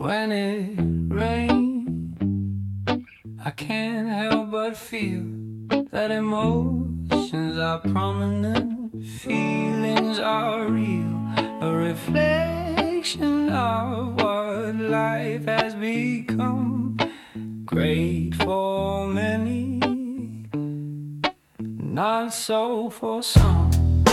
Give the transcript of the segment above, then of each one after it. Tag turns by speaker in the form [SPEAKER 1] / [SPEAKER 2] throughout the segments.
[SPEAKER 1] When it rains, I can't help but feel that emotions are prominent, feelings are real, a reflection of what life has become. Great for many, not so for some.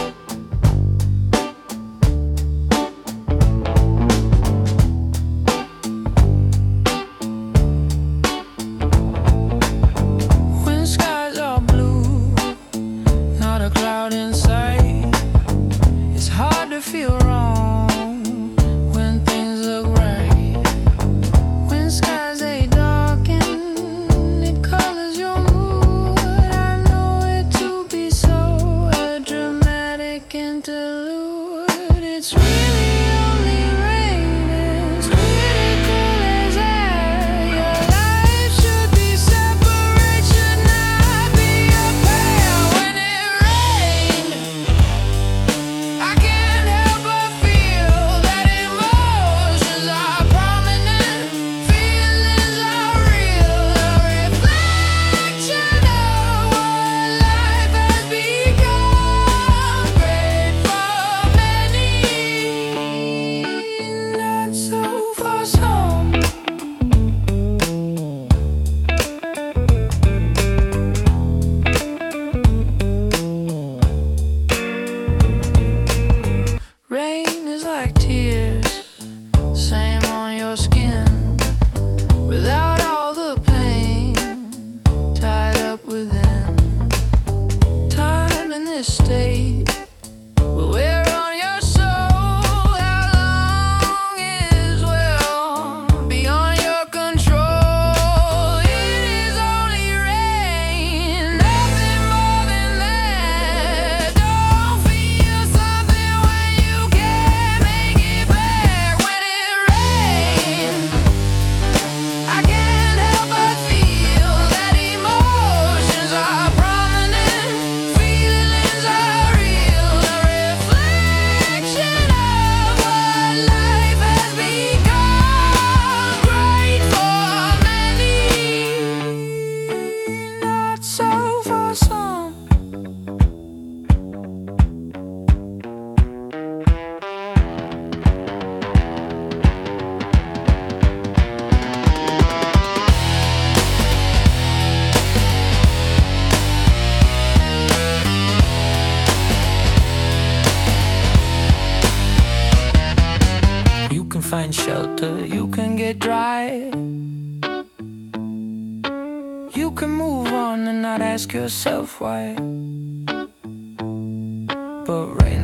[SPEAKER 1] When skies are blue, not a cloud in sight, it's hard to feel wrong when things look right. When skies they darken, it colors your mood. I know it to be so, a dramatic interlude. It's really only rain, as critical as air. Your life should be separate, should not be a pair. When it rains, I can't help but feel that emotions are prominent, feelings are real, a reflection of what life has become. Great for many, not so for some. Rain is like tears, same on your skin, without all the pain tied up within. Time in this state will wear on your soul. How long is well beyond your control? It is only rain, nothing more than that. Don't feel something when you can't make it back. When it rains, I can't help but feel that emotions are prominent, feelings are real, a reflection of what life has become. Great for many, not so for some. You can find shelter, you can get dry, you can move on and not ask yourself why. But right